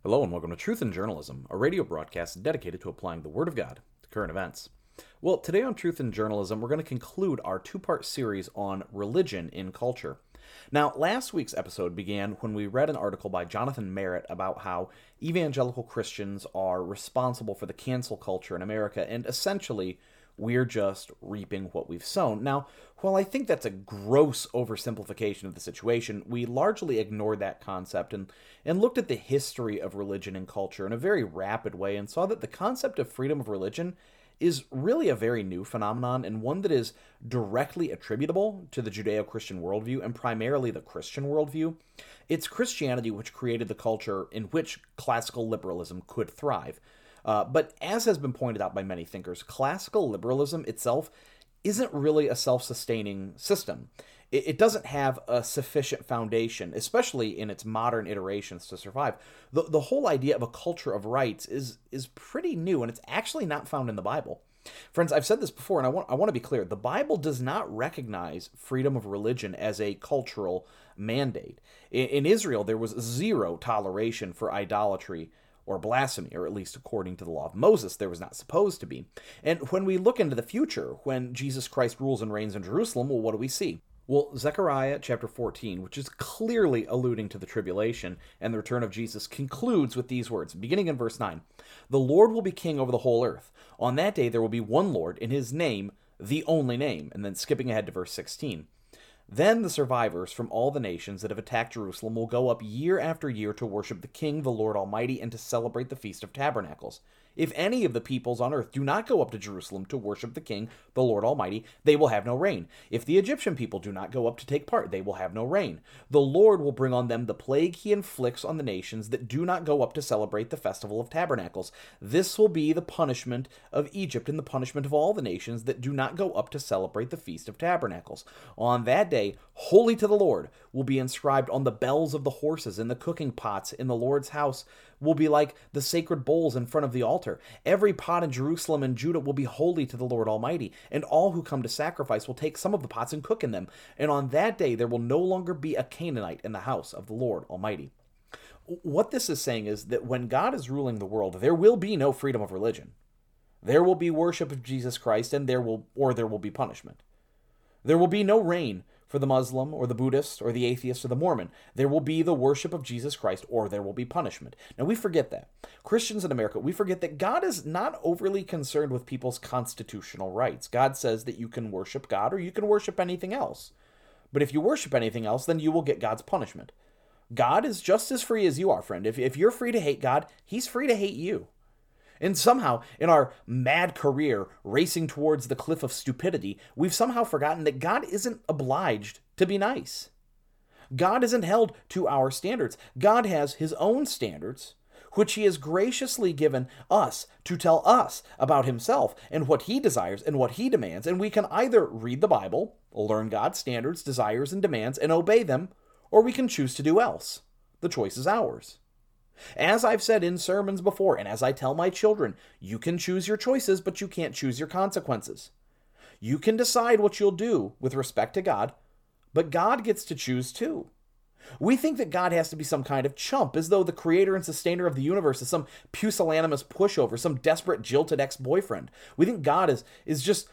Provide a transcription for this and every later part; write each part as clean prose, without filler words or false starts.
Hello and welcome to Truth in Journalism, a radio broadcast dedicated to applying the Word of God to current events. Well, today on Truth in Journalism, we're going to conclude our two-part series on religion in culture. Now, last week's episode began when we read an article by Jonathan Merritt about how evangelical Christians are responsible for the cancel culture in America, and essentially, we're just reaping what we've sown. Now, while I think that's a gross oversimplification of the situation, we largely ignored that concept and looked at the history of religion and culture in a very rapid way and saw that the concept of freedom of religion is really a very new phenomenon and one that is directly attributable to the Judeo-Christian worldview and primarily the Christian worldview. It's Christianity which created the culture in which classical liberalism could thrive. But as has been pointed out by many thinkers, classical liberalism itself isn't really a self-sustaining system. It doesn't have a sufficient foundation, especially in its modern iterations, to survive. The whole idea of a culture of rights is pretty new, and it's actually not found in the Bible. Friends, I've said this before, and I want to be clear. The Bible does not recognize freedom of religion as a cultural mandate. In Israel, there was zero toleration for idolatry or blasphemy, or at least according to the law of Moses, there was not supposed to be. And when we look into the future, when Jesus Christ rules and reigns in Jerusalem, well, what do we see? Well, Zechariah chapter 14, which is clearly alluding to the tribulation and the return of Jesus, concludes with these words, beginning in verse 9. The Lord will be king over the whole earth. On that day there will be one Lord, in his name, the only name. And then skipping ahead to verse 16. Then the survivors from all the nations that have attacked Jerusalem will go up year after year to worship the King, the Lord Almighty, and to celebrate the Feast of Tabernacles. If any of the peoples on earth do not go up to Jerusalem to worship the King, the Lord Almighty, they will have no rain. If the Egyptian people do not go up to take part, they will have no rain. The Lord will bring on them the plague he inflicts on the nations that do not go up to celebrate the Festival of Tabernacles. This will be the punishment of Egypt and the punishment of all the nations that do not go up to celebrate the Feast of Tabernacles. On that day, holy to the Lord will be inscribed on the bells of the horses, and the cooking pots in the Lord's house will be like the sacred bowls in front of the altar. Every pot in Jerusalem and Judah will be holy to the Lord Almighty, and all who come to sacrifice will take some of the pots and cook in them. And on that day there will no longer be a Canaanite in the house of the Lord Almighty. What this is saying is that when God is ruling the world, there will be no freedom of religion. There will be worship of Jesus Christ, and there will be punishment. There will be no rain for the Muslim or the Buddhist or the atheist or the Mormon. There will be the worship of Jesus Christ, or there will be punishment. Now, we forget that. Christians in America, we forget that God is not overly concerned with people's constitutional rights. God says that you can worship God or you can worship anything else. But if you worship anything else, then you will get God's punishment. God is just as free as you are, friend. If you're free to hate God, he's free to hate you. And somehow, in our mad career racing towards the cliff of stupidity, we've somehow forgotten that God isn't obliged to be nice. God isn't held to our standards. God has his own standards, which he has graciously given us to tell us about himself and what he desires and what he demands. And we can either read the Bible, learn God's standards, desires, and demands, and obey them, or we can choose to do else. The choice is ours. As I've said in sermons before, and as I tell my children, you can choose your choices, but you can't choose your consequences. You can decide what you'll do with respect to God, but God gets to choose too. We think that God has to be some kind of chump, as though the creator and sustainer of the universe is some pusillanimous pushover, some desperate jilted ex-boyfriend. We think God is just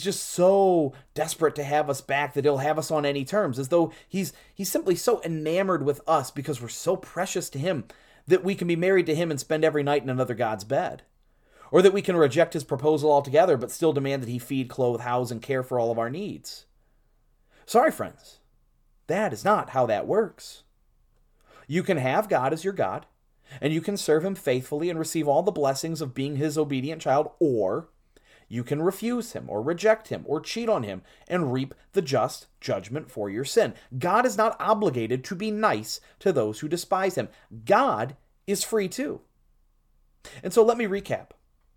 so desperate to have us back that he'll have us on any terms, as though he's simply so enamored with us because we're so precious to him that we can be married to him and spend every night in another God's bed. Or that we can reject his proposal altogether but still demand that he feed, clothe, house, and care for all of our needs. Sorry, friends. That is not how that works. You can have God as your God, and you can serve him faithfully and receive all the blessings of being his obedient child, or you can refuse him or reject him or cheat on him and reap the just judgment for your sin. God is not obligated to be nice to those who despise him. God is free too. And so let me recap.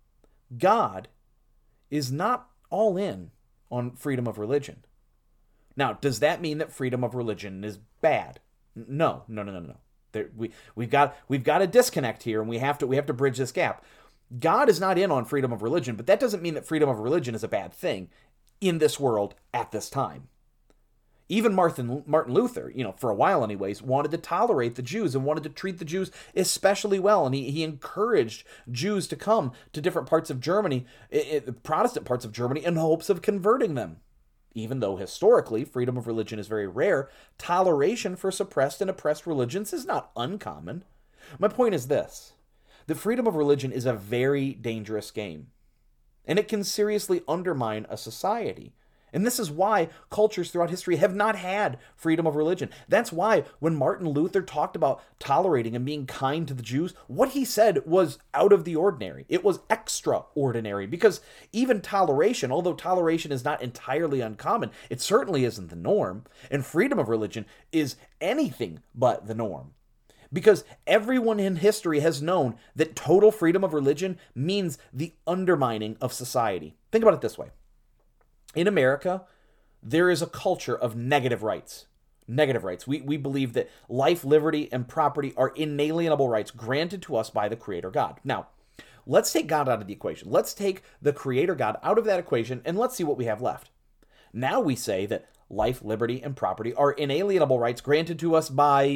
God is not all in on freedom of religion. Now, does that mean that freedom of religion is bad? No. We've got a disconnect here, and we have to bridge this gap. God is not in on freedom of religion, but that doesn't mean that freedom of religion is a bad thing in this world at this time. Even Martin Luther, for a while anyways, wanted to tolerate the Jews and wanted to treat the Jews especially well. And he encouraged Jews to come to different parts of Germany, Protestant parts of Germany, in hopes of converting them. Even though historically freedom of religion is very rare, toleration for suppressed and oppressed religions is not uncommon. My point is this: that freedom of religion is a very dangerous game, and it can seriously undermine a society. And this is why cultures throughout history have not had freedom of religion. That's why when Martin Luther talked about tolerating and being kind to the Jews, what he said was out of the ordinary. It was extraordinary, because even toleration, although toleration is not entirely uncommon, it certainly isn't the norm. And freedom of religion is anything but the norm. Because everyone in history has known that total freedom of religion means the undermining of society. Think about it this way. In America, there is a culture of negative rights. Negative rights. We believe that life, liberty, and property are inalienable rights granted to us by the Creator God. Now, let's take God out of the equation. Let's take the Creator God out of that equation, and let's see what we have left. Now we say that life, liberty, and property are inalienable rights granted to us by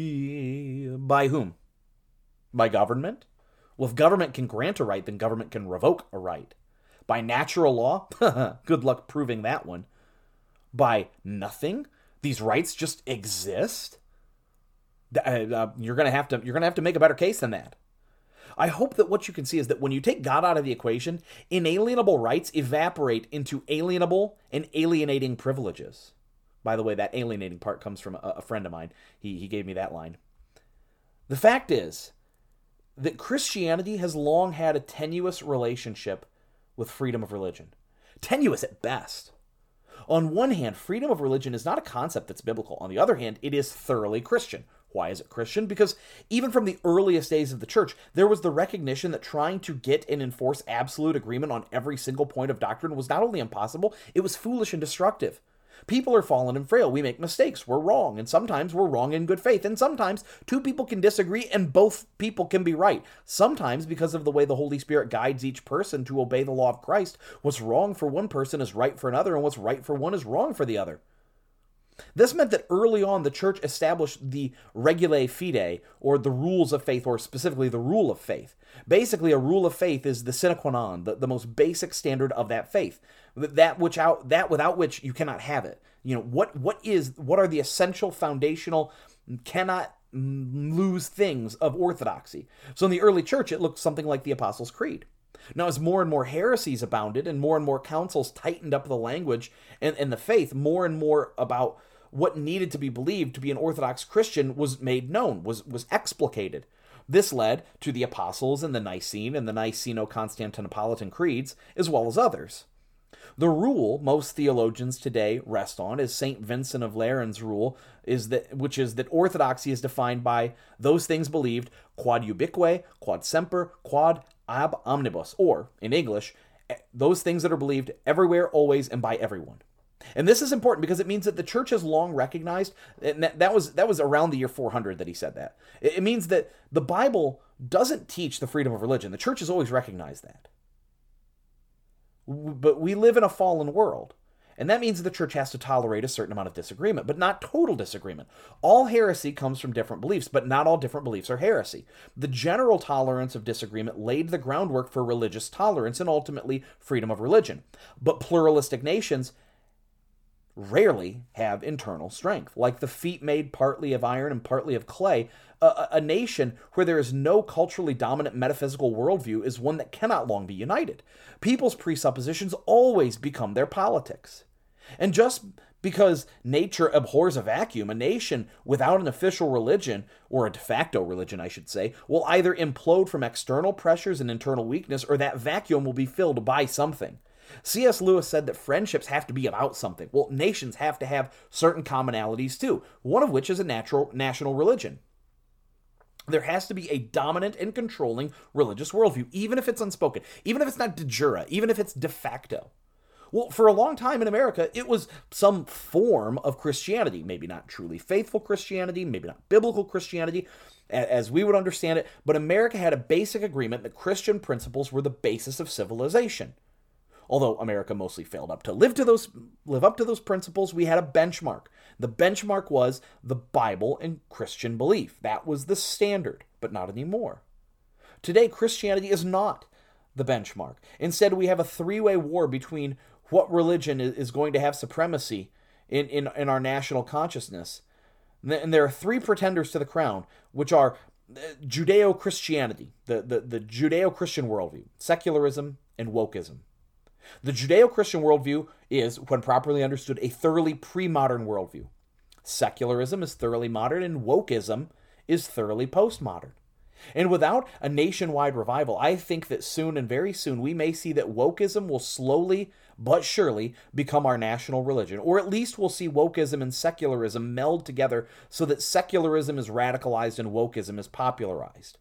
whom? By government? Well, if government can grant a right, then government can revoke a right. By natural law? Good luck proving that one. By nothing? These rights just exist? You're gonna have to make a better case than that. I hope that what you can see is that when you take God out of the equation, inalienable rights evaporate into alienable and alienating privileges. By the way, that alienating part comes from a friend of mine. He gave me that line. The fact is that Christianity has long had a tenuous relationship with freedom of religion. Tenuous at best. On one hand, freedom of religion is not a concept that's biblical. On the other hand, it is thoroughly Christian. Why is it Christian? Because even from the earliest days of the church, there was the recognition that trying to get and enforce absolute agreement on every single point of doctrine was not only impossible, it was foolish and destructive. People are fallen and frail. We make mistakes. We're wrong. And sometimes we're wrong in good faith. And sometimes two people can disagree and both people can be right. Sometimes, because of the way the Holy Spirit guides each person to obey the law of Christ, what's wrong for one person is right for another, and what's right for one is wrong for the other. This meant that early on the church established the regulae fidei, or the rules of faith, or specifically the rule of faith. Basically, a rule of faith is the sine qua non, the most basic standard of that faith, that without which you cannot have it. What are the essential, foundational, cannot lose things of orthodoxy? So in the early church, it looked something like the Apostles' Creed. Now, as more and more heresies abounded and more councils tightened up the language and the faith, more and more about what needed to be believed to be an Orthodox Christian was made known, was explicated. This led to the Apostles and the Nicene and the Niceno-Constantinopolitan creeds, as well as others. The rule most theologians today rest on is St. Vincent of Lerins' rule, which is that orthodoxy is defined by those things believed quod ubique, quod semper, quod ab omnibus, or, in English, those things that are believed everywhere, always, and by everyone. And this is important because it means that the church has long recognized, and that was around the year 400 that he said that. It means that the Bible doesn't teach the freedom of religion. The church has always recognized that. But we live in a fallen world, and that means the church has to tolerate a certain amount of disagreement, but not total disagreement. All heresy comes from different beliefs, but not all different beliefs are heresy. The general tolerance of disagreement laid the groundwork for religious tolerance and ultimately freedom of religion. But pluralistic nations rarely have internal strength. Like the feet made partly of iron and partly of clay, a nation where there is no culturally dominant metaphysical worldview is one that cannot long be united. People's presuppositions always become their politics. And just because nature abhors a vacuum, a nation without an official religion, or a de facto religion, I should say, will either implode from external pressures and internal weakness, or that vacuum will be filled by something. C.S. Lewis said that friendships have to be about something. Well, nations have to have certain commonalities too, one of which is a national religion. There has to be a dominant and controlling religious worldview, even if it's unspoken, even if it's not de jure, even if it's de facto. Well, for a long time in America, it was some form of Christianity, maybe not truly faithful Christianity, maybe not biblical Christianity, as we would understand it, but America had a basic agreement that Christian principles were the basis of civilization. Although America mostly failed up to live up to those principles, we had a benchmark. The benchmark was the Bible and Christian belief. That was the standard, but not anymore. Today, Christianity is not the benchmark. Instead, we have a three-way war between what religion is going to have supremacy in our national consciousness. And there are three pretenders to the crown, which are Judeo-Christianity, the Judeo-Christian worldview, secularism, and wokeism. The Judeo-Christian worldview is, when properly understood, a thoroughly pre-modern worldview. Secularism is thoroughly modern, and wokeism is thoroughly postmodern. And without a nationwide revival, I think that soon and very soon we may see that wokeism will slowly but surely become our national religion. Or at least we'll see wokeism and secularism meld together so that secularism is radicalized and wokeism is popularized.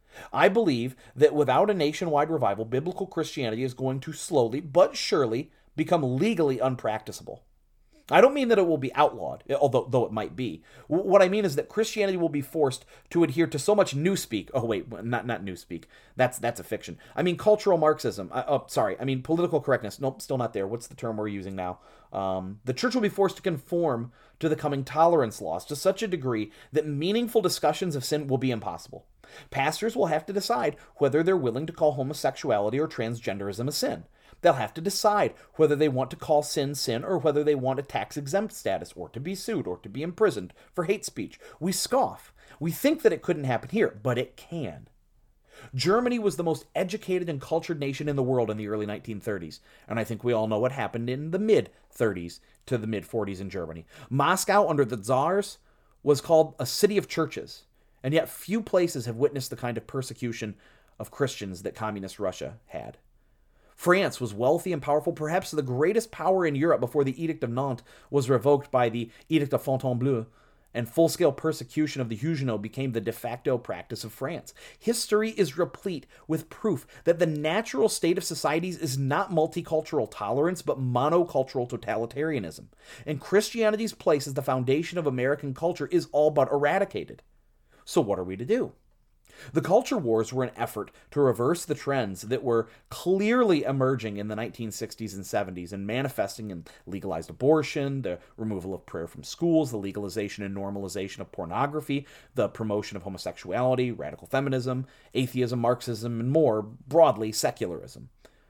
I believe that without a nationwide revival, biblical Christianity is going to slowly but surely become legally unpracticable. I don't mean that it will be outlawed, though it might be. What I mean is that Christianity will be forced to adhere to so much newspeak. Oh, wait, not newspeak. That's a fiction. I mean cultural Marxism. Political correctness. Nope, still not there. What's the term we're using now? The church will be forced to conform to the coming tolerance laws to such a degree that meaningful discussions of sin will be impossible. Pastors will have to decide whether they're willing to call homosexuality or transgenderism a sin. They'll have to decide whether they want to call sin or whether they want a tax-exempt status or to be sued or to be imprisoned for hate speech. We scoff. We think that it couldn't happen here, but it can. Germany was the most educated and cultured nation in the world in the early 1930s, and I think we all know what happened in the mid-30s to the mid-40s in Germany. Moscow, under the Tsars, was called a city of churches, and yet few places have witnessed the kind of persecution of Christians that communist Russia had. France was wealthy and powerful, perhaps the greatest power in Europe before the Edict of Nantes was revoked by the Edict of Fontainebleau, and full-scale persecution of the Huguenots became the de facto practice of France. History is replete with proof that the natural state of societies is not multicultural tolerance, but monocultural totalitarianism. And Christianity's place as the foundation of American culture is all but eradicated. So what are we to do? The culture wars were an effort to reverse the trends that were clearly emerging in the 1960s and 70s and manifesting in legalized abortion, the removal of prayer from schools, the legalization and normalization of pornography, the promotion of homosexuality, radical feminism, atheism, Marxism, and more broadly, secularism.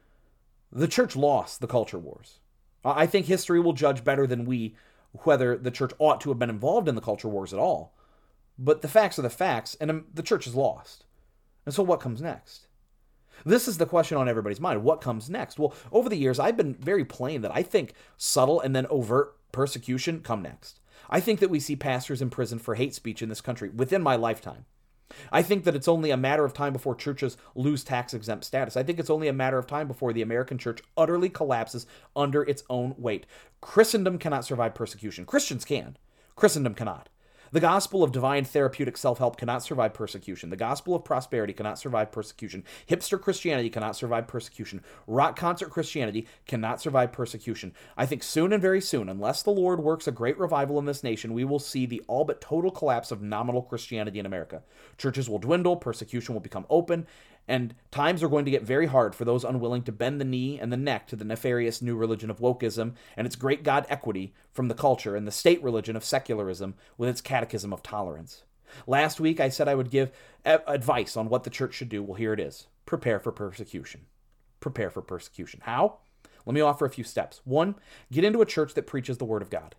The church lost the culture wars. I think history will judge better than we whether the church ought to have been involved in the culture wars at all. But the facts are the facts, and the church is lost. And so what comes next? This is the question on everybody's mind. What comes next? Well, over the years, I've been very plain that I think subtle and then overt persecution come next. I think that we see pastors imprisoned for hate speech in this country within my lifetime. I think that it's only a matter of time before churches lose tax-exempt status. I think it's only a matter of time before the American church utterly collapses under its own weight. Christendom cannot survive persecution. Christians can. Christendom cannot. The gospel of divine therapeutic self-help cannot survive persecution. The gospel of prosperity cannot survive persecution. Hipster Christianity cannot survive persecution. Rock concert Christianity cannot survive persecution. I think soon and very soon, unless the Lord works a great revival in this nation, we will see the all but total collapse of nominal Christianity in America. Churches will dwindle, persecution will become open, and times are going to get very hard for those unwilling to bend the knee and the neck to the nefarious new religion of wokeism and its great God equity from the culture and the state religion of secularism with its catechism of tolerance. Last week, I said I would give advice on what the church should do. Well, here it is. Prepare for persecution. Prepare for persecution. How? Let me offer a few steps. 1, get into a church that preaches the Word of God.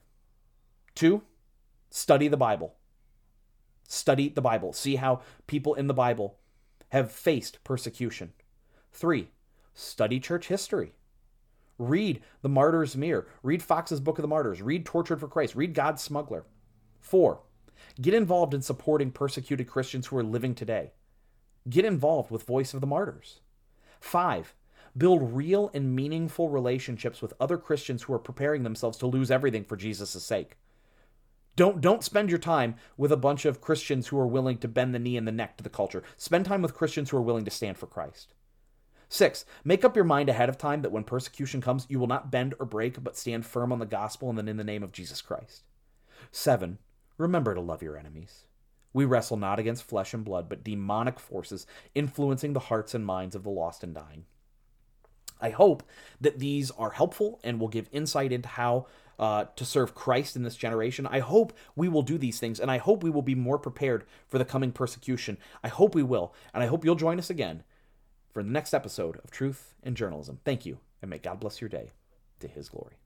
2, study the Bible. Study the Bible. See how people in the Bible have faced persecution. 3, study church history. Read The Martyr's Mirror. Read Fox's Book of the Martyrs. Read Tortured for Christ. Read God's Smuggler. 4, get involved in supporting persecuted Christians who are living today. Get involved with Voice of the Martyrs. 5, build real and meaningful relationships with other Christians who are preparing themselves to lose everything for Jesus' sake. Don't spend your time with a bunch of Christians who are willing to bend the knee and the neck to the culture. Spend time with Christians who are willing to stand for Christ. 6, make up your mind ahead of time that when persecution comes, you will not bend or break, but stand firm on the gospel and then in the name of Jesus Christ. 7, remember to love your enemies. We wrestle not against flesh and blood, but demonic forces influencing the hearts and minds of the lost and dying. I hope that these are helpful and will give insight into how to serve Christ in this generation. I hope we will do these things, and I hope we will be more prepared for the coming persecution. I hope we will, and I hope you'll join us again for the next episode of Truth in Journalism. Thank you, and may God bless your day to His glory.